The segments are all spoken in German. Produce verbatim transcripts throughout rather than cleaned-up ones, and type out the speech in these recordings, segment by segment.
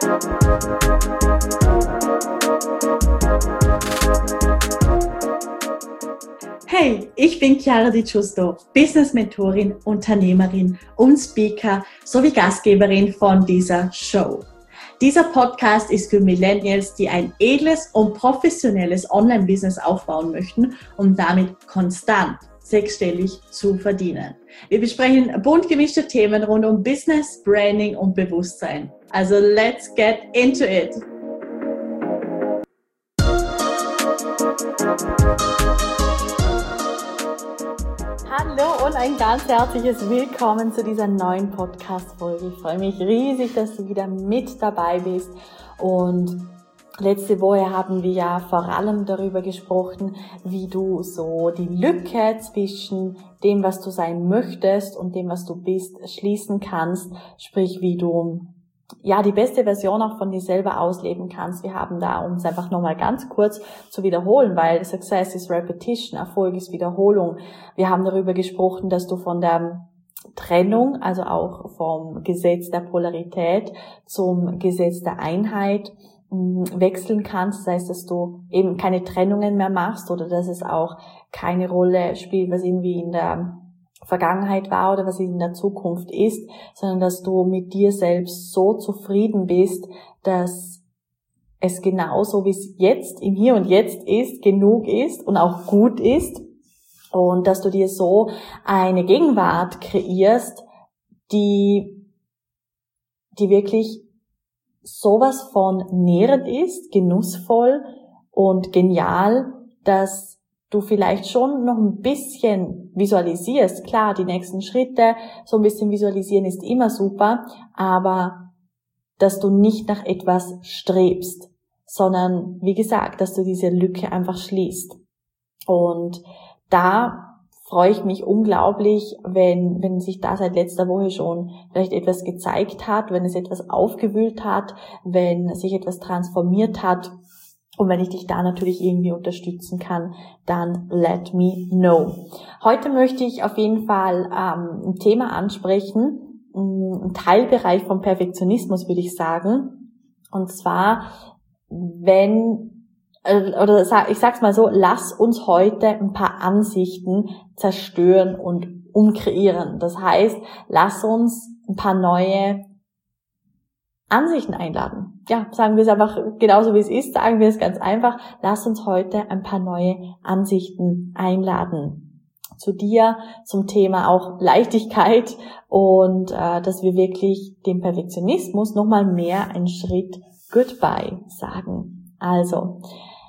Hey, ich bin Chiara Di Giusto, Business-Mentorin, Unternehmerin und Speaker sowie Gastgeberin von dieser Show. Dieser Podcast ist für Millennials, die ein edles und professionelles Online-Business aufbauen möchten, um damit konstant sechsstellig zu verdienen. Wir besprechen bunt gemischte Themen rund um Business, Branding und Bewusstsein. Also let's get into it! Hallo und ein ganz herzliches Willkommen zu dieser neuen Podcast-Folge. Ich freue mich riesig, dass du wieder mit dabei bist. Und letzte Woche haben wir ja vor allem darüber gesprochen, wie du so die Lücke zwischen dem, was du sein möchtest und dem, was du bist, schließen kannst. Sprich, wie du ja die beste Version auch von dir selber ausleben kannst. Wir haben da, um es einfach nochmal ganz kurz zu wiederholen, weil Success is Repetition, Erfolg ist Wiederholung. Wir haben darüber gesprochen, dass du von der Trennung, also auch vom Gesetz der Polarität zum Gesetz der Einheit wechseln kannst. Das heißt, dass du eben keine Trennungen mehr machst oder dass es auch keine Rolle spielt, was irgendwie in der Vergangenheit war oder was in der Zukunft ist, sondern dass du mit dir selbst so zufrieden bist, dass es genauso wie es jetzt im Hier und Jetzt ist, genug ist und auch gut ist und dass du dir so eine Gegenwart kreierst, die, die wirklich sowas von nährend ist, genussvoll und genial, dass du vielleicht schon noch ein bisschen visualisierst. Klar, die nächsten Schritte, so ein bisschen visualisieren ist immer super, aber dass du nicht nach etwas strebst, sondern, wie gesagt, dass du diese Lücke einfach schließt. Und da freue ich mich unglaublich, wenn, wenn sich da seit letzter Woche schon vielleicht etwas gezeigt hat, wenn es etwas aufgewühlt hat, wenn sich etwas transformiert hat. Und wenn ich dich da natürlich irgendwie unterstützen kann, dann let me know. Heute möchte ich auf jeden Fall ähm, ein Thema ansprechen, ein Teilbereich vom Perfektionismus, würde ich sagen. Und zwar, wenn, äh, oder ich sag's mal so, lass uns heute ein paar Ansichten zerstören und umkreieren. Das heißt, lass uns ein paar neue Ansichten einladen. Ja, sagen wir es einfach genauso wie es ist, sagen wir es ganz einfach. Lass uns heute ein paar neue Ansichten einladen. Zu dir, zum Thema auch Leichtigkeit und äh, dass wir wirklich dem Perfektionismus nochmal mehr einen Schritt Goodbye sagen. Also,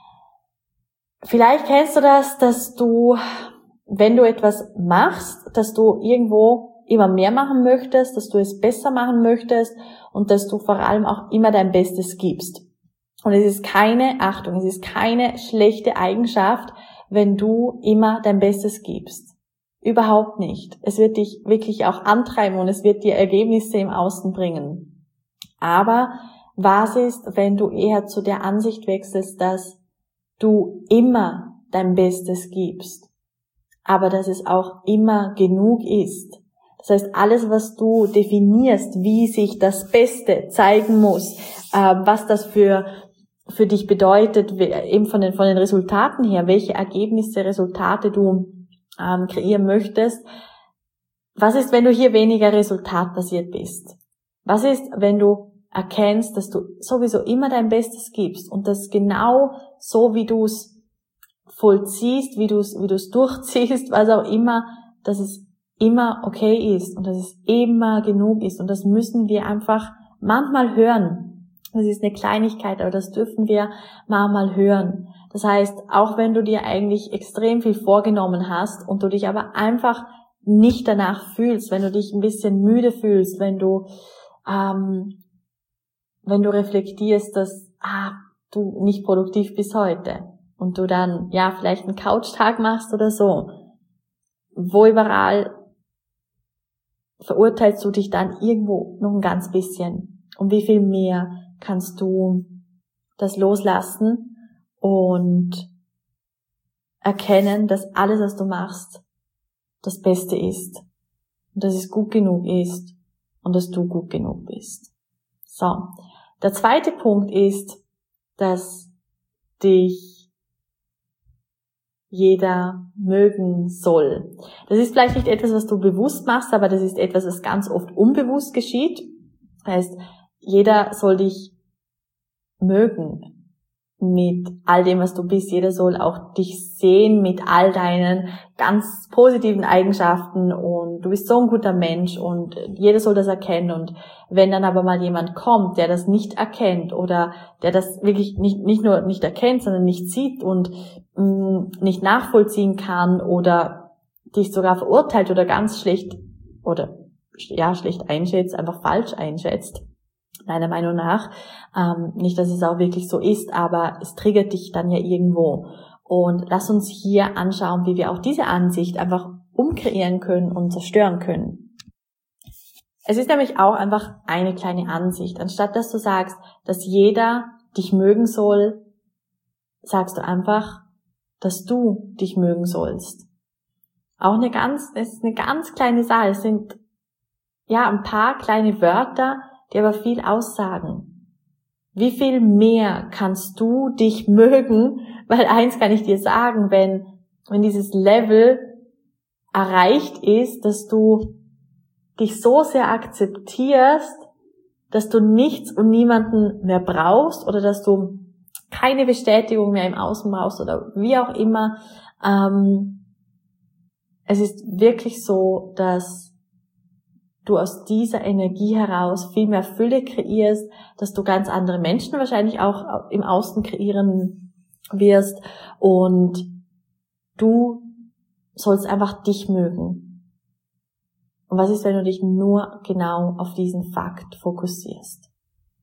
vielleicht kennst du das, dass du, wenn du etwas machst, dass du irgendwo immer mehr machen möchtest, dass du es besser machen möchtest und dass du vor allem auch immer dein Bestes gibst. Und es ist keine, Achtung, es ist keine schlechte Eigenschaft, wenn du immer dein Bestes gibst. Überhaupt nicht. Es wird dich wirklich auch antreiben und es wird dir Ergebnisse im Außen bringen. Aber was ist, wenn du eher zu der Ansicht wechselst, dass du immer dein Bestes gibst, aber dass es auch immer genug ist? Das heißt, alles, was du definierst, wie sich das Beste zeigen muss, äh, was das für für dich bedeutet, eben von den von den Resultaten her, welche Ergebnisse, Resultate du ähm, kreieren möchtest. Was ist, wenn du hier weniger resultatbasiert bist? Was ist, wenn du erkennst, dass du sowieso immer dein Bestes gibst und das genau so, wie du es vollziehst, wie du es wie du es durchziehst, was auch immer, dass es immer okay ist und dass es immer genug ist und das müssen wir einfach manchmal hören. Das ist eine Kleinigkeit, aber das dürfen wir manchmal hören. Das heißt, auch wenn du dir eigentlich extrem viel vorgenommen hast und du dich aber einfach nicht danach fühlst, wenn du dich ein bisschen müde fühlst, wenn du ähm, wenn du reflektierst, dass ah, du nicht produktiv bist heute und du dann ja vielleicht einen Couchtag machst oder so, wo überall verurteilst du dich dann irgendwo noch ein ganz bisschen. Und wie viel mehr kannst du das loslassen und erkennen, dass alles, was du machst, das Beste ist. Und dass es gut genug ist und dass du gut genug bist. So, Der zweite Punkt ist, dass dich jeder mögen soll. Das ist vielleicht nicht etwas, was du bewusst machst, aber das ist etwas, was ganz oft unbewusst geschieht. Das heißt, jeder soll dich mögen mit all dem, was du bist. Jeder soll auch dich sehen mit all deinen ganz positiven Eigenschaften und du bist so ein guter Mensch und jeder soll das erkennen. Und wenn dann aber mal jemand kommt, der das nicht erkennt oder der das wirklich nicht, nicht nur nicht erkennt, sondern nicht sieht und mh, nicht nachvollziehen kann oder dich sogar verurteilt oder ganz schlecht oder ja schlecht einschätzt, einfach falsch einschätzt, meiner Meinung nach. Ähm, nicht, dass es auch wirklich so ist, aber es triggert dich dann ja irgendwo. Und lass uns hier anschauen, wie wir auch diese Ansicht einfach umkreieren können und zerstören können. Es ist nämlich auch einfach eine kleine Ansicht. Anstatt dass du sagst, dass jeder dich mögen soll, sagst du einfach, dass du dich mögen sollst. Auch eine ganz, es ist eine ganz kleine Sache. Es sind ja ein paar kleine Wörter, die aber viel aussagen. Wie viel mehr kannst du dich mögen? Weil eins kann ich dir sagen, wenn, wenn dieses Level erreicht ist, dass du dich so sehr akzeptierst, dass du nichts und niemanden mehr brauchst oder dass du keine Bestätigung mehr im Außen brauchst oder wie auch immer. Ähm, es ist wirklich so, dass du aus dieser Energie heraus viel mehr Fülle kreierst, dass du ganz andere Menschen wahrscheinlich auch im Außen kreieren wirst und du sollst einfach dich mögen. Und was ist, wenn du dich nur genau auf diesen Fakt fokussierst?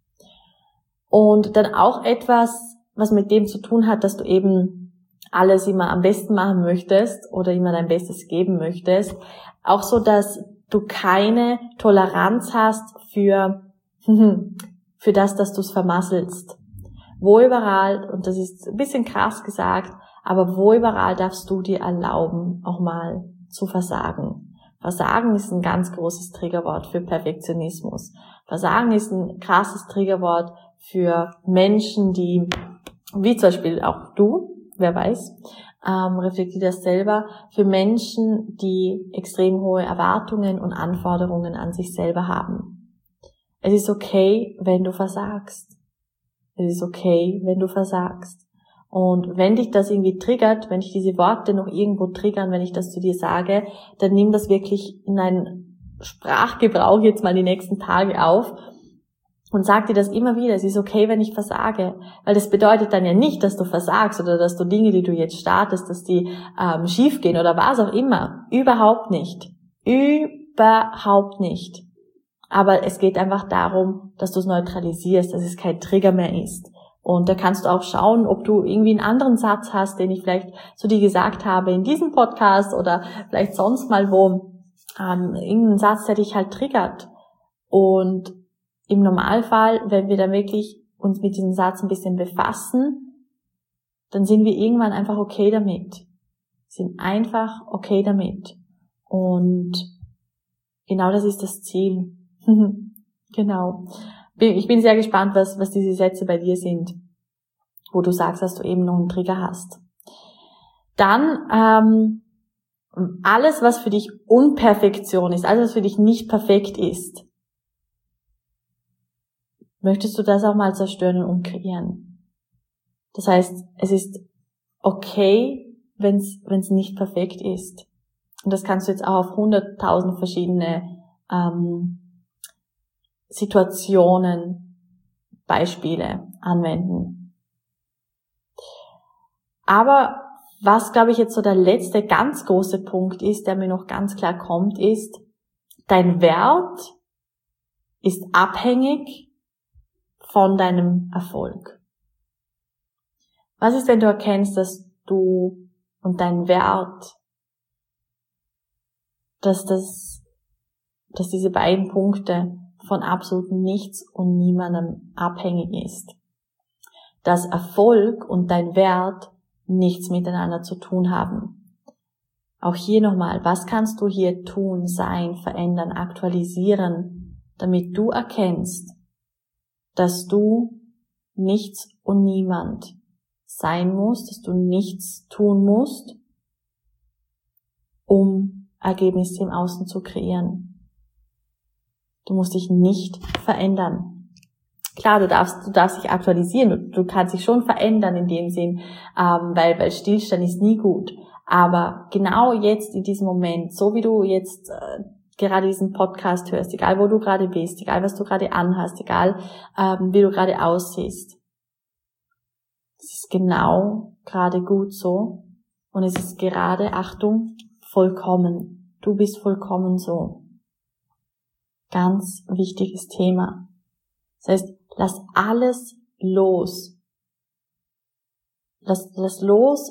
Und dann auch etwas, was mit dem zu tun hat, dass du eben alles immer am besten machen möchtest oder immer dein Bestes geben möchtest. Auch so, dass du keine Toleranz hast für, für das, dass du es vermasselst. Wo überall, und das ist ein bisschen krass gesagt, aber wo überall darfst du dir erlauben, auch mal zu versagen. Versagen ist ein ganz großes Triggerwort für Perfektionismus. Versagen ist ein krasses Triggerwort für Menschen, die, wie zum Beispiel auch du, wer weiß, Ähm, reflektiert das selber, für Menschen, die extrem hohe Erwartungen und Anforderungen an sich selber haben. Es ist okay, wenn du versagst. Es ist okay, wenn du versagst. Und wenn dich das irgendwie triggert, wenn dich diese Worte noch irgendwo triggern, wenn ich das zu dir sage, dann nimm das wirklich in einen Sprachgebrauch jetzt mal die nächsten Tage auf und sag dir das immer wieder, es ist okay, wenn ich versage. Weil das bedeutet dann ja nicht, dass du versagst oder dass du Dinge, die du jetzt startest, dass die ähm, schief gehen oder was auch immer. Überhaupt nicht. Überhaupt nicht. Aber es geht einfach darum, dass du es neutralisierst, dass es kein Trigger mehr ist. Und da kannst du auch schauen, ob du irgendwie einen anderen Satz hast, den ich vielleicht zu dir gesagt habe in diesem Podcast oder vielleicht sonst mal wo. Ähm, irgendein Satz, der dich halt triggert. Und im Normalfall, wenn wir dann wirklich uns mit diesem Satz ein bisschen befassen, dann sind wir irgendwann einfach okay damit. Sind einfach okay damit. Und genau das ist das Ziel. Genau. Ich bin sehr gespannt, was, was diese Sätze bei dir sind, wo du sagst, dass du eben noch einen Trigger hast. Dann ähm, alles, was für dich Unperfektion ist, alles, was für dich nicht perfekt ist, möchtest du das auch mal zerstören und umkreieren. Das heißt, es ist okay, wenn es wenn es nicht perfekt ist. Und das kannst du jetzt auch auf hunderttausend verschiedene ähm, Situationen, Beispiele anwenden. Aber was, glaube ich, jetzt so der letzte ganz große Punkt ist, der mir noch ganz klar kommt, ist, dein Wert ist abhängig von deinem Erfolg. Was ist, wenn du erkennst, dass du und dein Wert, dass das, dass diese beiden Punkte von absolut nichts und niemandem abhängig ist? Dass Erfolg und dein Wert nichts miteinander zu tun haben. Auch hier nochmal, was kannst du hier tun, sein, verändern, aktualisieren, damit du erkennst, dass du nichts und niemand sein musst, dass du nichts tun musst, um Ergebnisse im Außen zu kreieren. Du musst dich nicht verändern. Klar, du darfst, du darfst dich aktualisieren, du, du kannst dich schon verändern in dem Sinn, ähm, weil, weil Stillstand ist nie gut. Aber genau jetzt in diesem Moment, so wie du jetzt äh, gerade diesen Podcast hörst, egal wo du gerade bist, egal was du gerade anhast, egal ähm, wie du gerade aussiehst, es ist genau gerade gut so und es ist gerade, Achtung, vollkommen. Du bist vollkommen so. Ganz wichtiges Thema. Das heißt, lass alles los. Lass, lass los,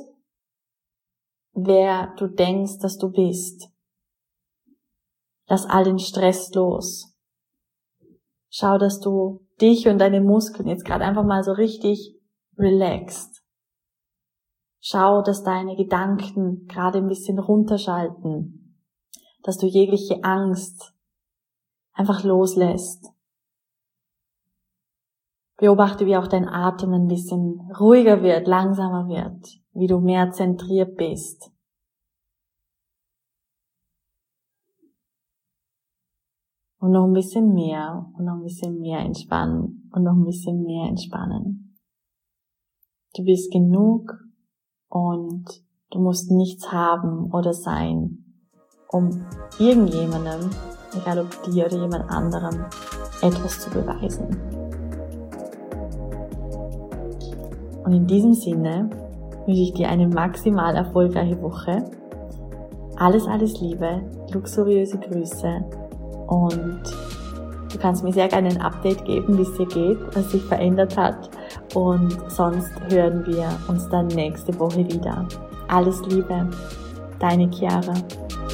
wer du denkst, dass du bist. Lass all den Stress los. Schau, dass du dich und deine Muskeln jetzt gerade einfach mal so richtig relaxed. Schau, dass deine Gedanken gerade ein bisschen runterschalten. Dass du jegliche Angst einfach loslässt. Beobachte, wie auch dein Atem ein bisschen ruhiger wird, langsamer wird, wie du mehr zentriert bist. Und noch ein bisschen mehr, und noch ein bisschen mehr entspannen, und noch ein bisschen mehr entspannen. Du bist genug und du musst nichts haben oder sein, um irgendjemandem, egal ob dir oder jemand anderem, etwas zu beweisen. Und in diesem Sinne wünsche ich dir eine maximal erfolgreiche Woche. Alles, alles Liebe, luxuriöse Grüße und du kannst mir sehr gerne ein Update geben, wie es dir geht, was sich verändert hat und sonst hören wir uns dann nächste Woche wieder. Alles Liebe, deine Chiara.